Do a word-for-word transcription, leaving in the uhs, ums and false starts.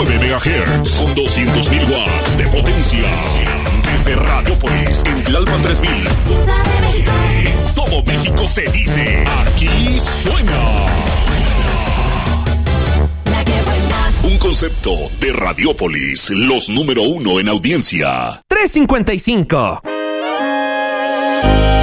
nueve megahertz con doscientos mil watts de potencia. Desde Radiopolis en Tlalpan tres mil. En todo México se dice, aquí suena. Un concepto de Radiopolis, los número uno en audiencia. tres cincuenta y cinco.